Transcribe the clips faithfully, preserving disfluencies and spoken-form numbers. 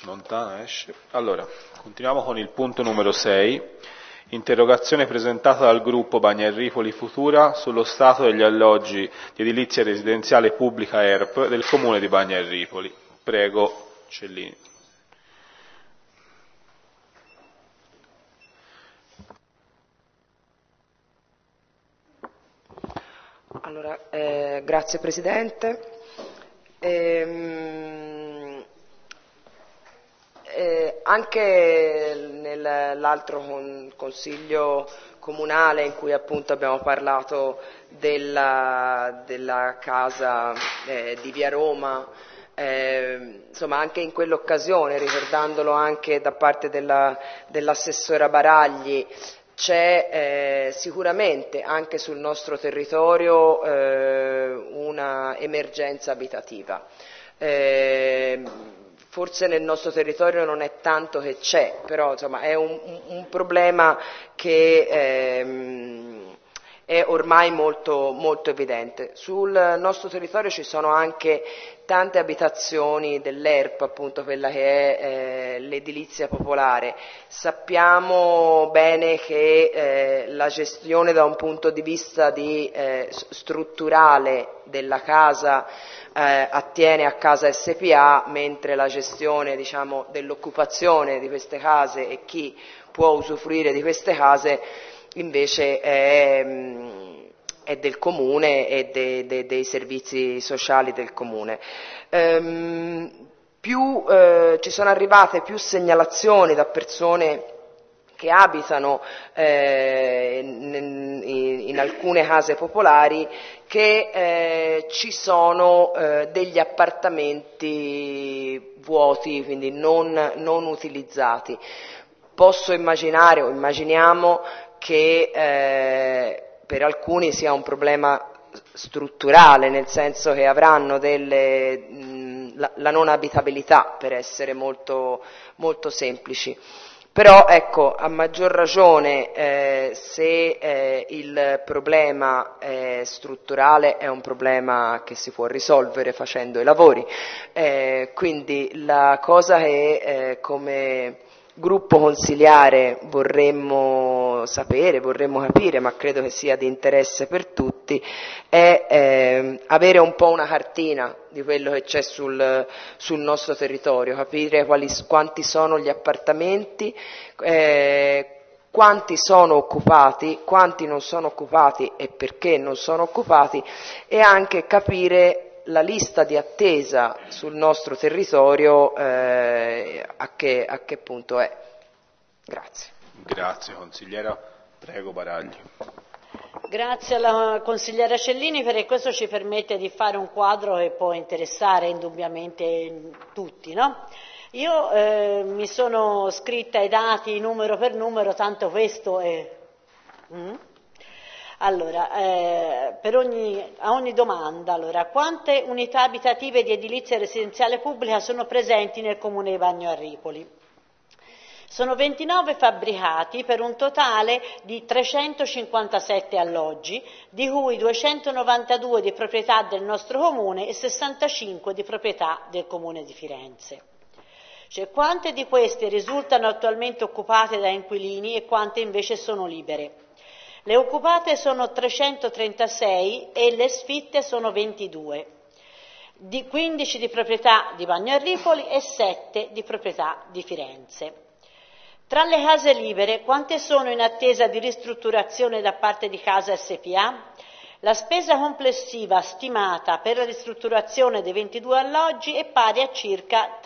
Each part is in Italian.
lontana esce. Allora, continuiamo con il punto numero sei, interrogazione presentata dal gruppo Bagnarripoli Futura sullo stato degli alloggi di edilizia residenziale pubblica E R P del comune di Bagnarripoli. Prego, Cellini. Allora, eh, grazie Presidente. Ehm, eh, anche nell'altro con, consiglio comunale in cui appunto abbiamo parlato della, della casa eh, di Via Roma, eh, insomma anche in quell'occasione, ricordandolo anche da parte della, dell'assessora Baragli, c'è eh, sicuramente anche sul nostro territorio eh, una emergenza abitativa. Eh, forse nel nostro territorio non è tanto che c'è, però insomma è un, un problema che ehm, è ormai molto, molto evidente. Sul nostro territorio ci sono anche tante abitazioni dell'E R P, appunto quella che è eh, l'edilizia popolare. Sappiamo bene che eh, la gestione da un punto di vista di, eh, strutturale della casa eh, attiene a Casa S P A, mentre la gestione, diciamo, dell'occupazione di queste case e chi può usufruire di queste case invece è, è del comune e de, de, dei servizi sociali del comune. Ehm, più, eh, ci sono arrivate più segnalazioni da persone che abitano eh, in, in alcune case popolari che eh, ci sono eh, degli appartamenti vuoti, quindi non, non utilizzati. Posso immaginare o immaginiamo che eh, per alcuni sia un problema strutturale, nel senso che avranno delle, mh, la, la non abitabilità, per essere molto, molto semplici. Però ecco, a maggior ragione eh, se eh, il problema è strutturale è un problema che si può risolvere facendo i lavori. Eh, quindi la cosa che eh, come gruppo consiliare vorremmo sapere, vorremmo capire, ma credo che sia di interesse per tutti, è eh, avere un po' una cartina di quello che c'è sul, sul nostro territorio, capire quali, quanti sono gli appartamenti, eh, quanti sono occupati, quanti non sono occupati e perché non sono occupati, e anche capire la lista di attesa sul nostro territorio eh, a, che, a che punto è. Grazie. Grazie consigliera, prego Baragli. Grazie alla consigliera Cellini, perché questo ci permette di fare un quadro che può interessare indubbiamente tutti, no? Io eh, mi sono scritta i dati numero per numero, tanto questo è... Mm? Allora, eh, per ogni, a ogni domanda, allora, quante unità abitative di edilizia residenziale pubblica sono presenti nel comune di Bagnarripoli? Sono ventinove fabbricati per un totale di trecentocinquantasette alloggi, di cui duecentonovantadue di proprietà del nostro comune e sessantacinque di proprietà del comune di Firenze. Cioè, quante di queste risultano attualmente occupate da inquilini e quante invece sono libere? Le occupate sono trecentotrentasei e le sfitte sono ventidue, di quindici di proprietà di Bagnarripoli e sette di proprietà di Firenze. Tra le case libere, quante sono in attesa di ristrutturazione da parte di Casa S P A? La spesa complessiva stimata per la ristrutturazione dei ventidue alloggi è pari a circa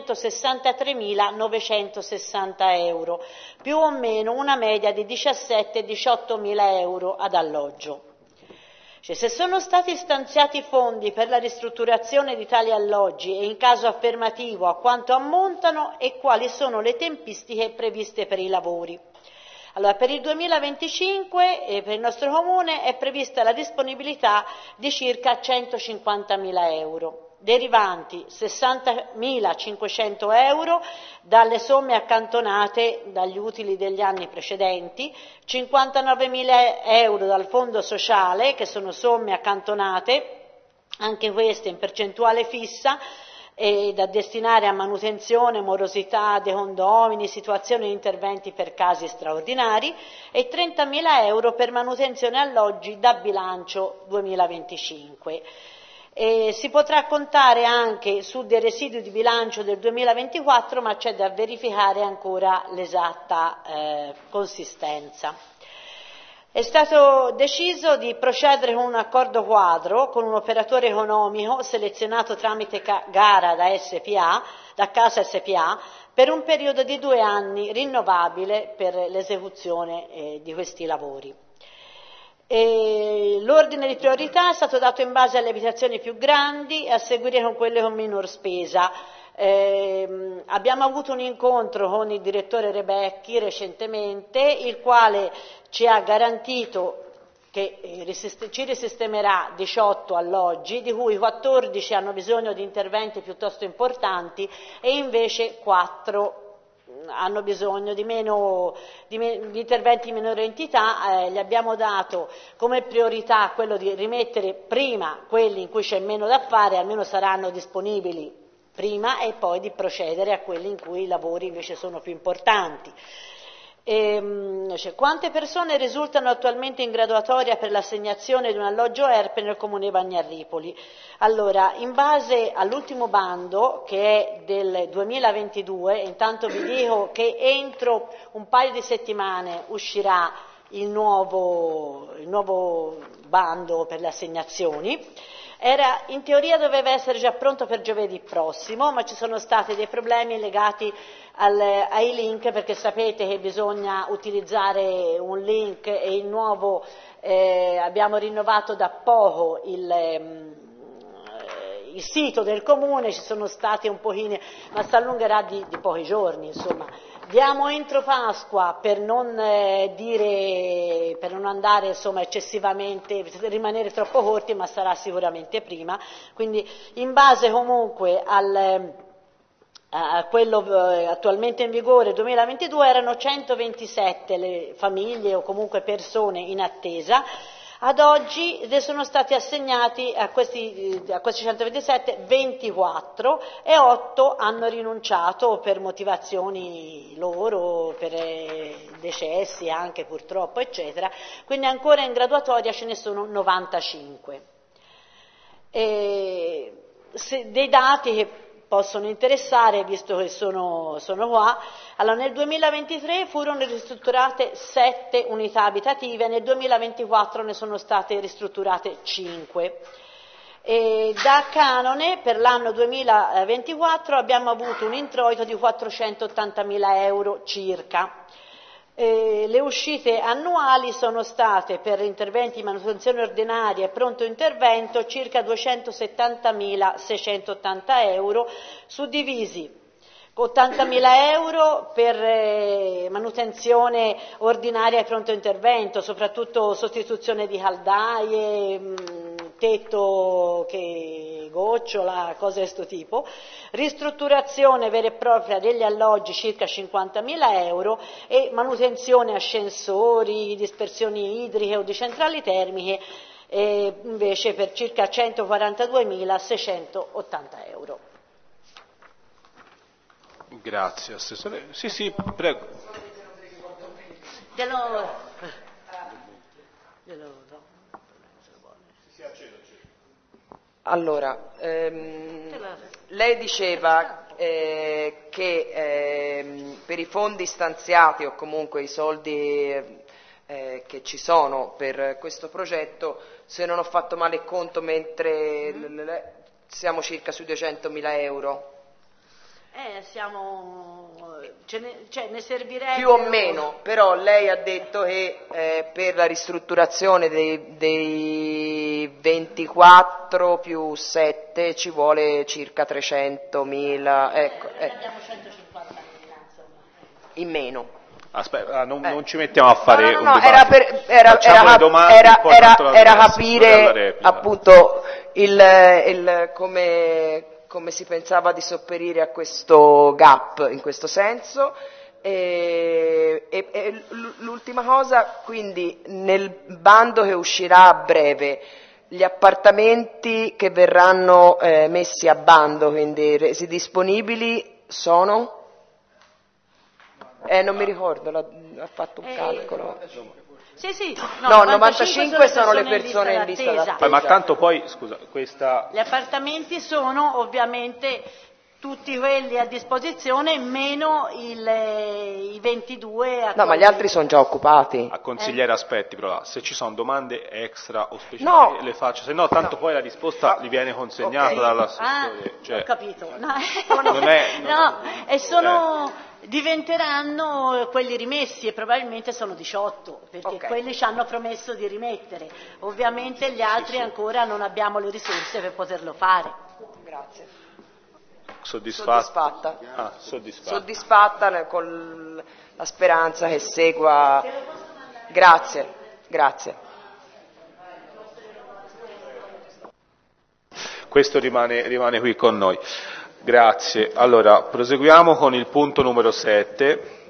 trecentosessantatremilanovecentosessanta euro, più o meno una media di diciassette diciottomila euro ad alloggio. Cioè, se sono stati stanziati fondi per la ristrutturazione di tali alloggi e in caso affermativo a quanto ammontano e quali sono le tempistiche previste per i lavori. Allora, per il duemilaventicinque eh, per il nostro comune è prevista la disponibilità di circa centocinquantamila euro, derivanti sessantamilacinquecento euro dalle somme accantonate dagli utili degli anni precedenti, cinquantanovemila euro dal fondo sociale, che sono somme accantonate, anche queste in percentuale fissa, e da destinare a manutenzione, morosità dei condomini, situazioni e interventi per casi straordinari, e trentamila euro per manutenzione alloggi da bilancio duemilaventicinque. E si potrà contare anche su dei residui di bilancio del duemilaventiquattro, ma c'è da verificare ancora l'esatta eh, consistenza. È stato deciso di procedere con un accordo quadro con un operatore economico selezionato tramite gara da S P A, da Casa S P A, per un periodo di due anni rinnovabile per l'esecuzione eh, di questi lavori. E l'ordine di priorità è stato dato in base alle abitazioni più grandi e a seguire con quelle con minor spesa. Eh, abbiamo avuto un incontro con il direttore Rebecchi recentemente, il quale ci ha garantito che ci risistemerà diciotto alloggi, di cui quattordici hanno bisogno di interventi piuttosto importanti e invece quattro hanno bisogno di, meno, di, me, di interventi di minore entità. Eh, gli abbiamo dato come priorità quello di rimettere prima quelli in cui c'è meno da fare, almeno saranno disponibili prima, e poi di procedere a quelli in cui i lavori invece sono più importanti. E, cioè, quante persone risultano attualmente in graduatoria per l'assegnazione di un alloggio E R P E nel comune di Bagnarripoli? Allora, in base all'ultimo bando, che è del duemilaventidue, intanto vi dico che entro un paio di settimane uscirà il nuovo, il nuovo bando per le assegnazioni. Era, in teoria doveva essere già pronto per giovedì prossimo, ma ci sono stati dei problemi legati al, ai link, perché sapete che bisogna utilizzare un link, e il nuovo, eh, abbiamo rinnovato da poco il, eh, il sito del comune, ci sono stati un pochino, ma si allungherà di, di pochi giorni, insomma. Diamo entro Pasqua per non eh, dire, per non andare insomma eccessivamente, per rimanere troppo corti, ma sarà sicuramente prima. Quindi in base comunque al, a quello eh, attualmente in vigore duemilaventidue erano centoventisette le famiglie o comunque persone in attesa. Ad oggi ne sono stati assegnati a questi, a questi centoventisette ventiquattro, e otto hanno rinunciato per motivazioni loro, per decessi anche purtroppo, eccetera. Quindi ancora in graduatoria ce ne sono novantacinque. E se, dei dati che possono interessare, visto che sono, sono qua. Allora, nel duemilaventitré furono ristrutturate sette unità abitative, nel duemilaventiquattro ne sono state ristrutturate cinque. E da canone per l'anno duemilaventiquattro abbiamo avuto un introito di quattrocentottantamila euro circa. Eh, le uscite annuali sono state per interventi di manutenzione ordinaria e pronto intervento circa duecentosettantamila seicentottanta euro, suddivisi ottantamila euro per eh, manutenzione ordinaria e pronto intervento, soprattutto sostituzione di caldaie, mh, tetto che gocciola, cose di questo tipo, ristrutturazione vera e propria degli alloggi circa cinquantamila euro e manutenzione ascensori, dispersioni idriche o di centrali termiche eh, invece per circa centoquarantadue-seicentottanta euro. Grazie, Assessore. Sì, sì, prego. Glielo... Glielo... Allora, ehm, lei diceva eh, che eh, per i fondi stanziati o comunque i soldi eh, che ci sono per questo progetto, se non ho fatto male il conto, mentre mm. l- l- siamo circa sui duecentomila euro. Eh, siamo, ce ne, cioè, ne servirebbe più o meno, però lei ha detto che eh, per la ristrutturazione dei, dei ventiquattro più sette ci vuole circa trecentomila, ecco, eh, ecco. abbiamo centocinquantamila insomma. In meno. Aspetta, non, eh. non ci mettiamo a fare no, no, no, un era, per, era, era, domande, era, era, era replica, capire appunto il, il come... come si pensava di sopperire a questo gap in questo senso. E, e, e l'ultima cosa, quindi nel bando che uscirà a breve gli appartamenti che verranno eh, messi a bando, quindi resi disponibili, sono? Eh, non mi ricordo, l'ha, ha fatto un Eh, calcolo. Sì, sì, No, no, novantacinque sono le persone in lista d'attesa. d'attesa. Eh, ma tanto poi, scusa, questa... Gli appartamenti sono ovviamente tutti quelli a disposizione, meno il, i ventidue a No, ma gli altri sono già occupati. A consigliere aspetti, però se ci sono domande extra o specifiche No. le faccio, se no tanto poi la risposta gli viene consegnata Ok. dall'assessore. Ah, cioè, ho capito. No, non è- non- no, e sono, diventeranno quelli rimessi e probabilmente sono diciotto, perché Ok. quelli ci hanno promesso di rimettere. Ovviamente gli altri sì. ancora non abbiamo le risorse per poterlo fare. Grazie. soddisfatto? Soddisfatta. Ah, soddisfatto. Soddisfatta con la speranza che segua. Grazie, grazie. Questo rimane, rimane qui con noi. Grazie. Allora, proseguiamo con il punto numero sette.